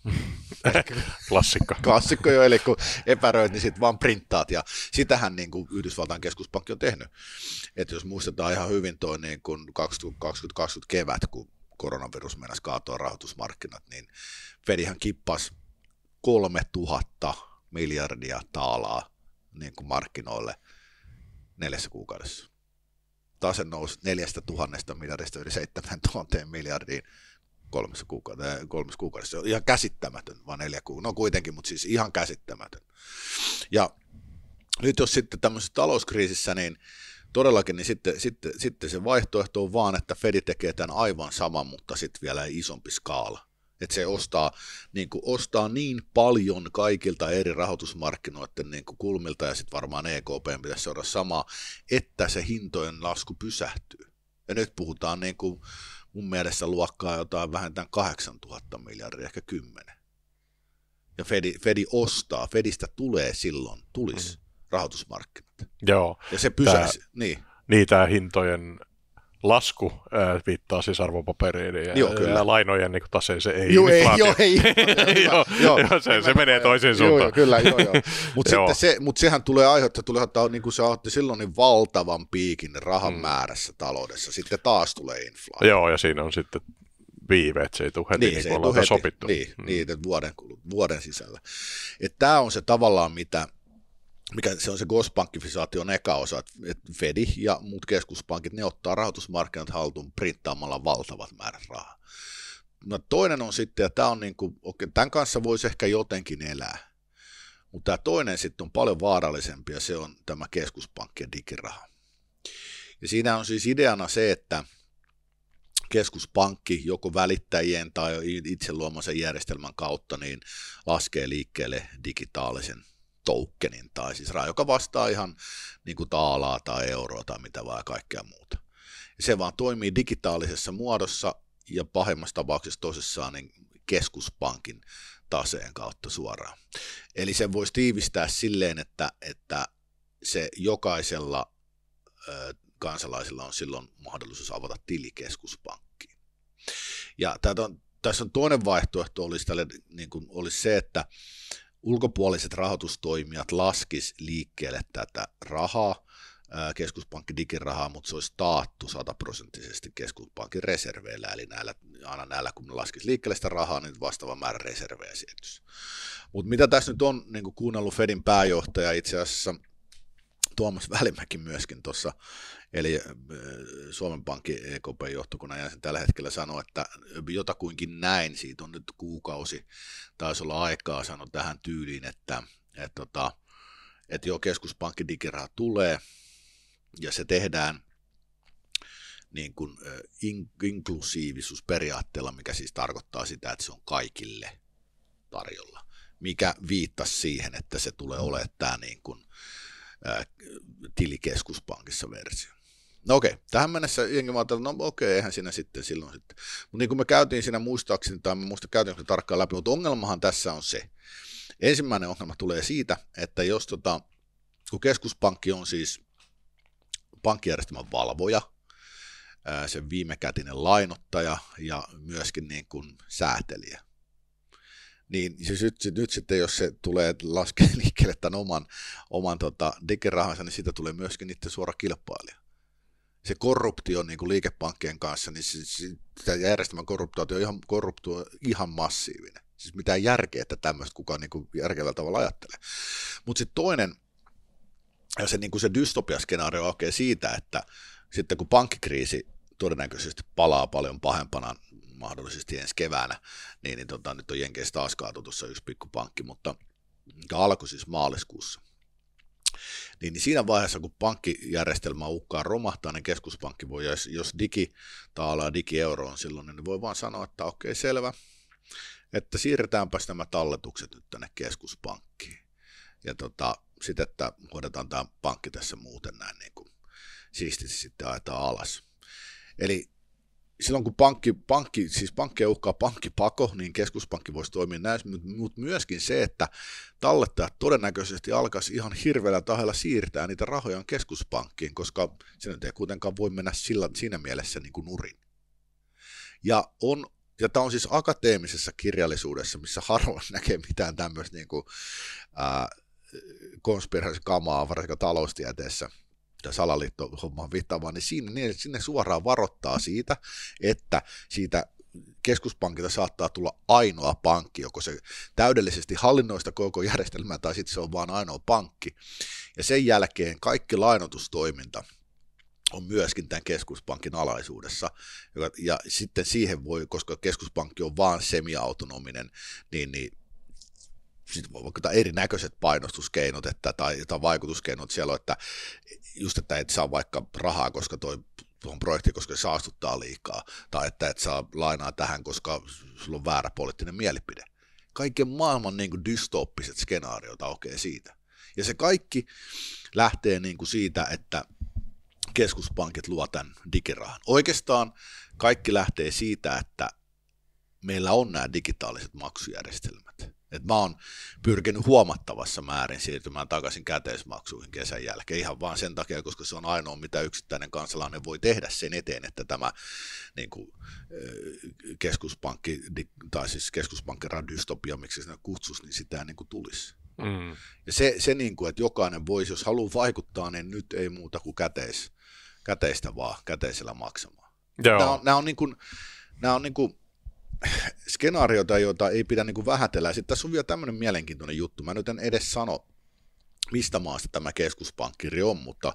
Speaker 1: Klassikko.
Speaker 2: Klassikko jo, eli kun epäröit, niin sitten vaan printtaat, ja sitähän niin kuin Yhdysvaltain keskuspankki on tehnyt. Että jos muistetaan ihan hyvin toi niin kuin kaksituhattakaksikymmentä kevät, kun koronavirus meinasi kaatua rahoitusmarkkinat, niin Fedihän kippasi kolmetuhatta miljardia taalaa niin kuin markkinoille neljässä kuukaudessa. Tase nousi neljästä tuhannesta miljardista yli seitsemän tuhanteen miljardiin kolmessa kuukaudessa, kolmessa kuukaudessa. Se on ihan käsittämätön, vaan neljä kuukautta. No kuitenkin, mutta siis ihan käsittämätön. Ja nyt jos sitten tämmöisessä talouskriisissä, niin todellakin, niin sitten, sitten, sitten se vaihtoehto on vaan, että Fed tekee tämän aivan saman, mutta sitten vielä isompi skaala. Että se ostaa niin, kuin, ostaa niin paljon kaikilta eri rahoitusmarkkinoiden niin kuin kulmilta, ja sitten varmaan E K P pitäisi seurata samaa, että se hintojen lasku pysähtyy. Ja nyt puhutaan niin kuin, mun mielestä luokkaa jotain vähintään kahdeksantuhatta miljardia, ehkä kymmenen. Ja Fedi, Fedi ostaa, Fedistä tulee silloin, tulisi mm. rahoitusmarkkinat.
Speaker 1: Joo.
Speaker 2: Ja se pysäisi, niin.
Speaker 1: Niin, tämä hintojen lasku ää, viittaa siis arvopaperiin ja,
Speaker 2: joo, kyllä.
Speaker 1: ja lainojen niin taseeseen ei
Speaker 2: joo,
Speaker 1: inflaatio.
Speaker 2: Joo, ei.
Speaker 1: joo, joo, joo, se, se menee toiseen suuntaan.
Speaker 2: Joo, kyllä, joo, joo. Mutta se, mut sehän tulee aiheuttaa, tulee ottaa, niin kuin se otti silloin niin valtavan piikin rahan mm. määrässä taloudessa. Sitten taas tulee inflaatio.
Speaker 1: Joo, ja siinä on sitten viive, että se ei tule heti, niin, niin kuin ollaan heti. Sopittu.
Speaker 2: Niin, mm. niin vuoden, vuoden sisällä. Tämä on se tavallaan, mitä mikä se on se Gospankkifisaation eka osa, että Fedi ja muut keskuspankit, ne ottaa rahoitusmarkkinat haltuun printtaamalla valtavat määrät rahaa. No toinen on sitten, ja tämä on niin kuin, okei, tämän kanssa voisi ehkä jotenkin elää, mutta tämä toinen sitten on paljon vaarallisempi, ja se on tämä keskuspankkien digiraha. Ja siinä on siis ideana se, että keskuspankki joko välittäjien tai itse luomansa järjestelmän kautta niin laskee liikkeelle digitaalisen tokenin, tai siis raha, joka vastaa ihan niin kuin taalaa tai euroa tai mitä vaan kaikkea muuta. Ja se vaan toimii digitaalisessa muodossa ja pahimmassa tapauksessa tosissaan niin keskuspankin taseen kautta suoraan. Eli sen voisi tiivistää silleen, että, että se jokaisella ö, kansalaisilla on silloin mahdollisuus avata tili keskuspankkiin. Ja on, tässä on toinen vaihtoehto olisi, tälle, niin kuin, olisi se, että ulkopuoliset rahoitustoimijat laskis liikkeelle tätä rahaa, keskuspankki digirahaa, mutta se olisi taattu sataprosenttisesti keskuspankin reserveillä, eli näillä, aina näillä, kun ne laskis liikkeelle sitä rahaa, niin vastaava määrä reservejä siirtyisi. Mutta mitä tässä nyt on niin kuunnellut Fedin pääjohtaja itse asiassa Tuomas Välimäki myöskin tuossa, eli Suomen Pankin E K P-johtokunnan jäsen tällä hetkellä sanoi, että jotakuinkin näin, siitä on nyt kuukausi, taisi olla aikaa sanoi tähän tyyliin, että, että, että, että jo keskuspankki digiraha tulee, ja se tehdään niin kuin in, inklusiivisuusperiaatteella, mikä siis tarkoittaa sitä, että se on kaikille tarjolla, mikä viittasi siihen, että se tulee olemaan tämä niin kuin tilikeskuspankissa versio. No okei, tähän mennessä jengi mä ajattelin, no okei, eihän siinä sitten silloin sitten. Mutta niin kuin me käytiin siinä muistaakseni, tai mä muista käytiinkö tarkkaan läpi, mutta ongelmahan tässä on se. Ensimmäinen ongelma tulee siitä, että jos tota, kun keskuspankki on siis pankkijärjestelmän valvoja, sen viimekätinen lainottaja ja myöskin niin kuin säätelijä, niin siis nyt, nyt sitten, jos se tulee laskea liikkeelle tämän oman, oman tota, digirahansa, niin siitä tulee myöskin niiden suora kilpailija. Se korruptio niin kuin liikepankkien kanssa, niin se, se, tämä järjestelmän korruptio on ihan, korruptio ihan massiivinen. Siis mitään järkeä, että tämmöistä kukaan niin kuin järkevällä tavalla ajattelee. Mutta sitten toinen, ja se, niin kuin se dystopia-skenaario aukeaa siitä, että sitten kun pankkikriisi todennäköisesti palaa paljon pahempana, mahdollisesti ensi keväänä, niin, niin tota, nyt on Jenkeissä taas kaatu tuossa yksi pikkupankki, mutta mikä alkoi siis maaliskuussa. Niin, niin siinä vaiheessa, kun pankkijärjestelmä uhkaa romahtaa, niin keskuspankki voi, jos, jos digi taalaa digi-euro on silloin, niin voi vaan sanoa, että okei, selvä, että siirretäänpäs nämä talletukset nyt tänne keskuspankkiin. Ja tota, sitten, että hoidetaan tämä pankki tässä muuten näin niin kuin siististi sitten ajetaan alas. Eli silloin kun pankki, pankki, siis pankkia uhkaa pankkipako, niin keskuspankki voisi toimia näin, mutta myöskin se, että tallettajat todennäköisesti alkaisi ihan hirveällä tahalla siirtää niitä rahoja keskuspankkiin, koska se nyt ei kuitenkaan voi mennä sillä, siinä mielessä niin kuin nurin. Ja, on, ja tämä on siis akateemisessa kirjallisuudessa, missä harvoin näkee mitään tämmöistä niin kuin, ää, konspiraatiokamaa, varsinkin taloustieteessä, salaliittohommaan viittaavaan, niin siinä, niin sinne suoraan varoittaa siitä, että siitä keskuspankilta saattaa tulla ainoa pankki, joko se täydellisesti hallinnoista koko järjestelmää, tai sitten se on vain ainoa pankki. Ja sen jälkeen kaikki lainotustoiminta on myöskin tämän keskuspankin alaisuudessa, ja sitten siihen voi, koska keskuspankki on vaan semiautonominen, niin, niin sitten voi vaikka erinäköiset painostuskeinot että, tai, tai vaikutuskeinot siellä on, että just, että et saa vaikka rahaa, koska toi tuohon projektiin, koska se saastuttaa liikaa, tai että et saa lainaa tähän, koska sulla on väärä poliittinen mielipide. Kaiken maailman niin kuin dystooppiset skenaariot aukeaa siitä. Ja se kaikki lähtee niin kuin siitä, että keskuspankit luo tämän digirahan. Oikeastaan kaikki lähtee siitä, että meillä on nämä digitaaliset maksujärjestelmät. Et mä oon pyrkinyt huomattavassa määrin siirtymään takaisin käteismaksuihin kesän jälkeen ihan vaan sen takia, koska se on ainoa, mitä yksittäinen kansalainen voi tehdä sen eteen, että tämä niin kuin, keskuspankki, tai siis keskuspankkirahan dystopia, miksi se kutsuisi, niin sitä niin kuin tulisi. Mm. Ja se, se niin kuin, että jokainen voisi, jos haluaa vaikuttaa, niin nyt ei muuta kuin käteis, käteistä vaan, käteisellä maksamaan. Joo. Nämä on, nämä on niin kuin, nämä on niin kuin skenaarioita, joita ei pidä niin kuin vähätellä. Sitten tässä on vielä tämmöinen mielenkiintoinen juttu. Mä nyt en edes sano, mistä maasta tämä keskuspankkiri on, mutta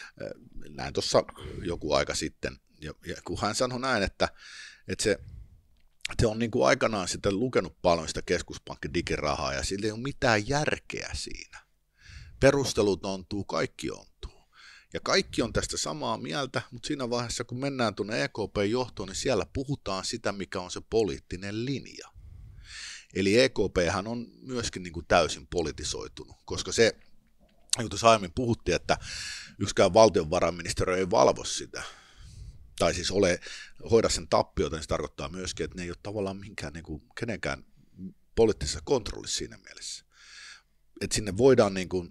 Speaker 2: näin tuossa joku aika sitten. Ja, ja kun hän sanoi näin, että, että se, se on niin kuin aikanaan sitten lukenut paljon sitä keskuspankkidigirahaa ja sillä ei ole mitään järkeä siinä. Perustelut ontuu, kaikki ontuu. Ja kaikki on tästä samaa mieltä, mutta siinä vaiheessa, kun mennään tuonne E K P-johtoon, niin siellä puhutaan sitä, mikä on se poliittinen linja. Eli E K P:hän on myöskin niin kuin täysin politisoitunut, koska se, jota aiemmin puhuttiin, että yksikään valtionvarainministeriö ei valvo sitä, tai siis ole, hoida sen tappiota, niin se tarkoittaa myöskin, että ne ei ole tavallaan minkään, niin kuin, kenenkään poliittisessa kontrollissa siinä mielessä. Että sinne voidaan niin kuin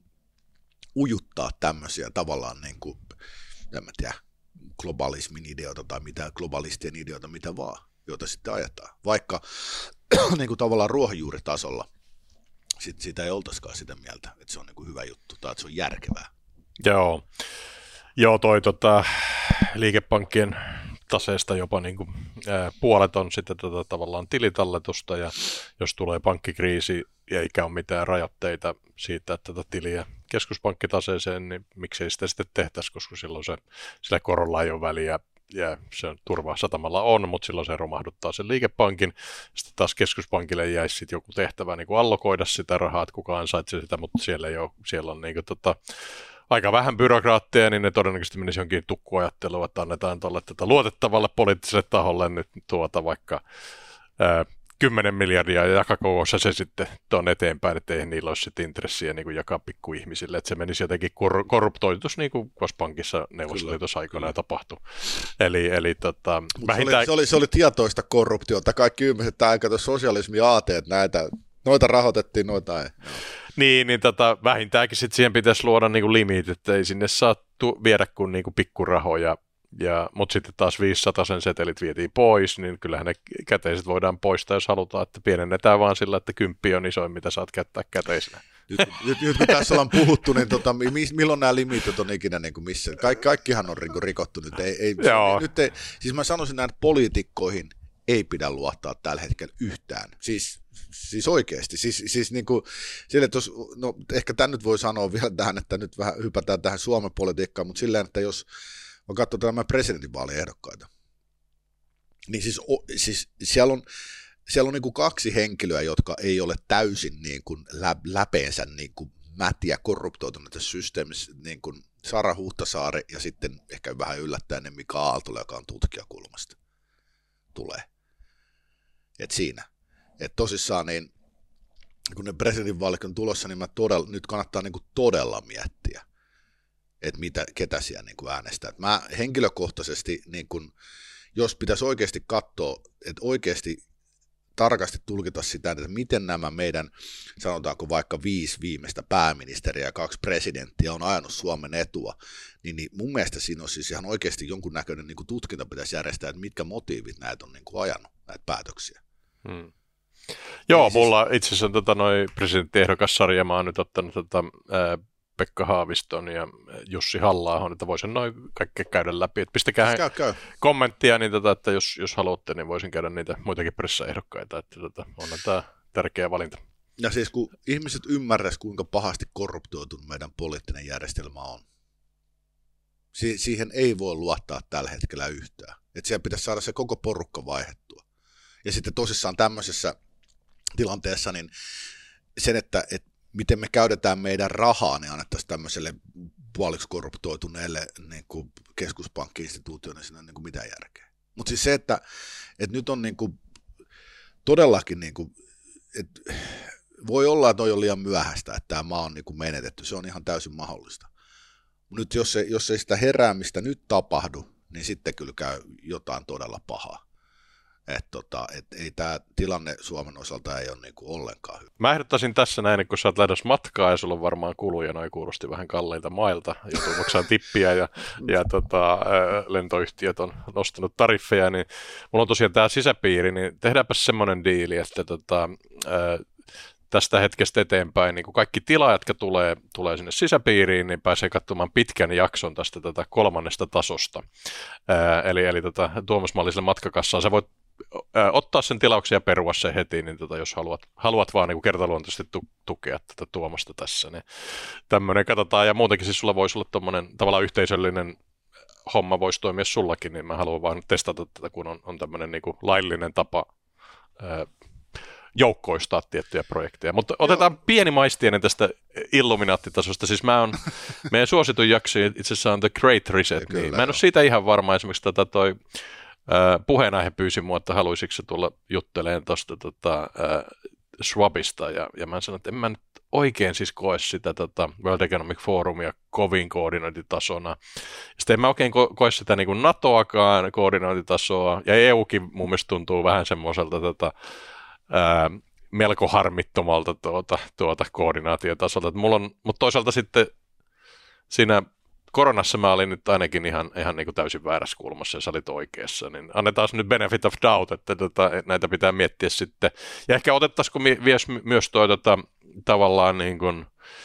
Speaker 2: ujuttaa tämmöisiä tavallaan, niin kuin, en mä tiedä, globalismin ideoita tai mitä, globalistien ideoita, mitä vaan, joita sitten ajetaan. Vaikka niin kuin tavallaan ruohonjuuritasolla sit sitä ei oltaisikaan sitä mieltä, että se on niin kuin hyvä juttu tai että se on järkevää.
Speaker 1: Joo, Joo toi tota, liikepankkien taseesta jopa niin kuin, ää, puolet on sitten tota, tavallaan tilitalletusta, ja jos tulee pankkikriisi ja eikä ole mitään rajoitteita siitä, että tätä tiliä keskuspankkitaseeseen, niin miksei sitä sitten tehtäisi, koska silloin se, sillä korolla ei ole väliä, ja se turva satamalla on, mutta silloin se romahduttaa sen liikepankin. Sitten taas keskuspankille jäisi sitten joku tehtävä niin kuin allokoida sitä rahaa, että kuka ansaitsee sitä, mutta siellä, ei ole, siellä on niin kuin, tota, aika vähän byrokraatteja, niin ne todennäköisesti menisi jonkin tukkuajatteluun, että annetaan tuolle tätä luotettavalle poliittiselle taholle nyt tuota vaikka ää, kymmenen miljardia ja jakakoon se sitten tuon eteenpäin, että eihän niillä olisi sitten intressiä niin kuin jakaa pikkuihmisille, että se menisi jotenkin kor- korruptoitus, niin kuin pankissa Neuvostoliitossa aikoinaan tapahtui. Eli, eli tota,
Speaker 2: vähintään... se, oli, se, oli, se oli tietoista korruptiota, kaikki ymmärsit, että aika sosialismi aateet, näitä, noita rahoitettiin, noita ei.
Speaker 1: Niin, niin tota, vähintäänkin sit siihen pitäisi luoda niinku limit, että ei sinne saa tu- viedä kuin niinku pikkurahoja, ja, mutta sitten taas viisisataa sen setelit vietiin pois, niin kyllähän ne käteiset voidaan poistaa, jos halutaan, että pienennetään vaan sillä, että kymppi on isoin, mitä saat käyttää käteisenä.
Speaker 2: Nyt, nyt, nyt kun tässä ollaan puhuttu, niin tota, milloin nämä limitit on ikinä niin kuin missä? Kaik, kaikkihan on rikottu nyt. Ei, ei, nyt ei, siis mä sanoisin näin, että poliitikkoihin ei pidä luottaa tällä hetkellä yhtään. Siis Siis oikeasti, siis, siis niin kuin, sille, että jos, no ehkä tämän nyt voi sanoa vielä tähän, että nyt vähän hypätään tähän Suomen politiikkaan, mutta silleen, että jos mä katson tämän presidentinvaaliehdokkaita, niin siis, siis siellä on, siellä on niin kuin kaksi henkilöä, jotka ei ole täysin niin kuin lä, läpeensä niin kuin mätiä korruptoituneita systeemissä, niin kuin Sara Huhtasaari ja sitten ehkä vähän yllättäen Mika Aaltola, joka on tutkijakulmasta, tulee. Et siinä. Että tosissaan, niin, kun ne presidentinvaalit on tulossa, niin mä todella, nyt kannattaa niin kuin todella miettiä, että mitä, ketä siellä niin kuin äänestää. Et mä henkilökohtaisesti, niin kuin, jos pitäisi oikeasti katsoa, että oikeasti tarkasti tulkita sitä, että miten nämä meidän, sanotaanko vaikka viisi viimeistä pääministeriä ja kaksi presidenttiä on ajanut Suomen etua, niin, niin mun mielestä siinä on siis ihan oikeasti jonkunnäköinen niin kuin tutkinta pitäisi järjestää, että mitkä motiivit näitä on niin kuin ajanut, näitä päätöksiä. Hmm.
Speaker 1: Joo, mulla itse asiassa tota, noin presidenttiehdokkassarja, mä oon nyt ottanut tota, ää, Pekka Haaviston ja Jussi Halla-ahon, että voisin noin kaikki käydä läpi. Et pistäkää käy, käy. kommenttia, niin tota, että jos, jos haluatte, niin voisin käydä niitä muitakin pressaehdokkaita, että tota, on tämä tärkeä valinta.
Speaker 2: Ja siis kun ihmiset ymmärräisivät, kuinka pahasti korruptoitunut meidän poliittinen järjestelmä on, si- siihen ei voi luottaa tällä hetkellä yhtään. Että siellä pitäisi saada se koko porukka vaihdettua. Ja sitten tosissaan tämmöisessä tilanteessa, niin sen, että, että miten me käytetään meidän rahaa, niin annettaisiin tämmöiselle puoliksi korruptoituneelle niin kuin keskuspankki-instituutioon, niin siinä on niin kuin mitään järkeä. Mutta siis se, että, että nyt on niin kuin, todellakin, niin kuin, että voi olla, että on jo liian myöhäistä, että tämä maa on niin kuin menetetty, se on ihan täysin mahdollista. Nyt jos, se, jos ei sitä heräämistä nyt tapahdu, niin sitten kyllä käy jotain todella pahaa. Että tota, et ei tämä tilanne Suomen osalta ei ole niinku ollenkaan hyvä.
Speaker 1: Mä ehdottaisin tässä näin, kun sä oot lähdössä matkaa ja sulla on varmaan kuluja, noin kuulosti vähän kalleilta mailta, joutuu maksaa tippiä ja, ja tota, lentoyhtiöt on nostanut tariffeja, niin mulla on tosiaan tämä sisäpiiri, niin tehdäänpä semmoinen diili, että tota, tästä hetkestä eteenpäin niin kun kaikki tilaajat, jotka tulee, tulee sinne sisäpiiriin, niin pääsee katsomaan pitkän jakson tästä tätä kolmannesta tasosta. Ää, eli eli tota, Tuomas Malliselle matkakassaan. Sä voit ää, ottaa sen tilauksen ja perua sen heti, niin tota, jos haluat, haluat vaan niin kertaluontoisesti tu- tukea tätä Tuomasta tässä. Niin tämmöinen katsotaan, ja muutenkin siis sulla voisi olla tommoinen tavallaan yhteisöllinen homma voisi toimia sullakin, niin mä haluan vaan testata tätä, kun on, on tämmöinen niin kuin laillinen tapa ää, joukkoistaa tiettyjä projekteja. Mutta otetaan Joo. pieni maistiainen tästä Illuminaatti-tasosta. Siis mä on, meidän suosituin jakso itse asiassa on The Great Reset. Niin mä en ole siitä ihan varma. Esimerkiksi tätä toi äh, puheenaihe pyysi mua, että haluaisitko se tulla juttelemaan tuosta tota, äh, Swapista. Ja, ja mä sanoin, että en mä nyt oikein siis koe sitä tota World Economic Forumia kovin koordinointitasona. Sitten en mä oikein ko- koe sitä niin kuin NATOakaan koordinointitasoa. Ja E Ukin mun mielestä tuntuu vähän semmoiselta tota, Ää, melko harmittomalta tuota, tuota koordinaatiotasolta. Mulla on, mutta toisaalta sitten siinä koronassa mä olin nyt ainakin ihan, ihan niin kuin täysin väärässä kulmassa ja sä olit oikeassa, niin annetaan nyt benefit of doubt, että tota, näitä pitää miettiä sitten. Ja ehkä otettaisiko myös, myös toi tota, tavallaan niin kuin,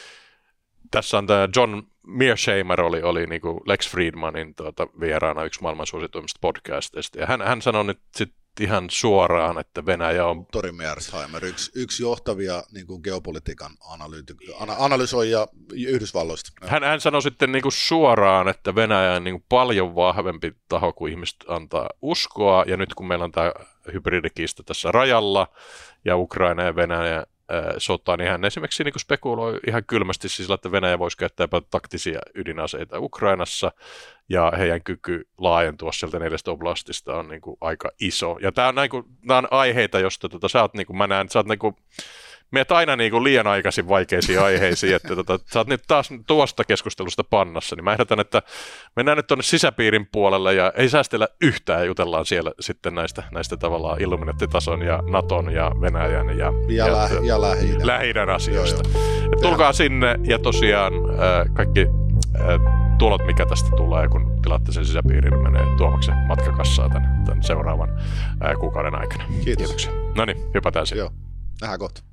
Speaker 1: tässä on tämä John Mearsheimer oli, oli niin kuin Lex Friedmanin tuota, vieraana yksi maailman suosituimmista podcasteista, ja hän, hän sanoi nyt sitten ihan suoraan, että Venäjä on...
Speaker 2: Tori Mearsheimer, yksi, yksi johtavia niin kuin geopolitiikan analyytik- ana- analysoija Yhdysvalloista.
Speaker 1: Hän, hän sanoi sitten niin kuin suoraan, että Venäjä on niin kuin paljon vahvempi taho kuin ihmiset antaa uskoa, ja nyt kun meillä on tämä hybridikiista tässä rajalla, ja Ukraina ja Venäjä sotaan, niin hän esimerkiksi niin kuin spekuloi ihan kylmästi sillä, että Venäjä voisi käyttää taktisia ydinaseita Ukrainassa, ja heidän kyky laajentua sieltä neljästä oblastista on niin kuin aika iso. Ja tämä on, niin kuin, nämä on aiheita, joista tota, sä oot, niin kuin, mä näen, että sä oot niin kuin, meet aina niin kuin liian aikaisin vaikeisiin aiheisiin, että tota, sä oot nyt taas tuosta keskustelusta pannassa, niin mä ehdotan, että mennään nyt tuonne sisäpiirin puolelle ja ei säästellä yhtään ja jutellaan siellä sitten näistä, näistä tavallaan Illuminati-tason ja Naton ja Venäjän ja,
Speaker 2: ja, ja, lä- ja Lähi-idän.
Speaker 1: Lähi-idän asioista. Joo, joo. Tulkaa sinne ja tosiaan äh, kaikki äh, tulot, mikä tästä tulee, kun tilaatte sen sisäpiirin, menee Tuomaksen matkakassaa tämän, tämän seuraavan äh, kuukauden aikana.
Speaker 2: Kiitos.
Speaker 1: Kiitoksia. No niin, hypätään sinne.
Speaker 2: Joo, nähdään kohta.